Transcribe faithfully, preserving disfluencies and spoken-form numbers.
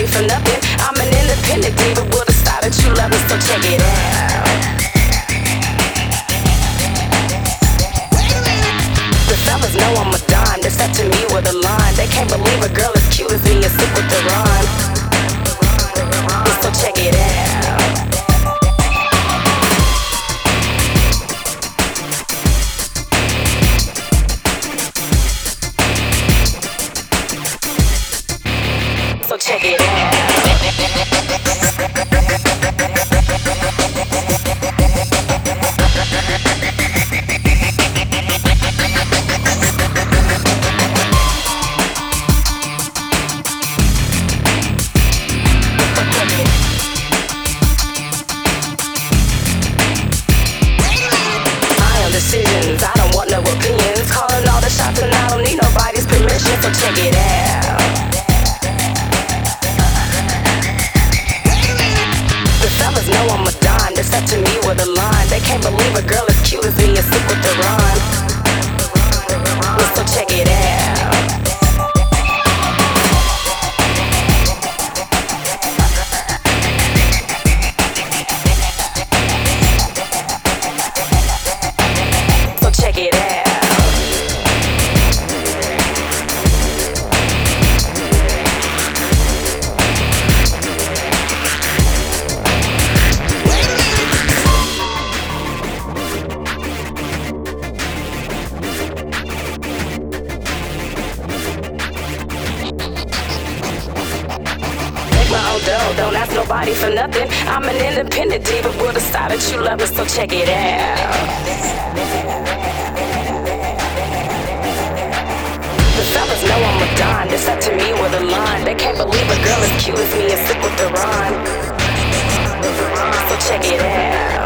nobody for nothing. I'm an independent diva with a style that you love, so check it out. The fellas know I'm a dime, they step to me with a line. They can't believe a girl as cute as me is sick with the rhyme. So check it out. So check it out. Decisions, I don't want no opinions. Calling all the shots and I don't need nobody's permission. So check it out. The fellas know I'm a dime. They step to me with a line. They can't believe a girl as cute as me is sick with the rhyme. So check it out. Check it out. Make my own dough, don't ask nobody for nothing. I'm an independent diva with a style that you love, so check it out. The fellas know I'm a dime. They step to me with a line. They can't believe a girl as cute as me is sick with the rhyme. So check it out.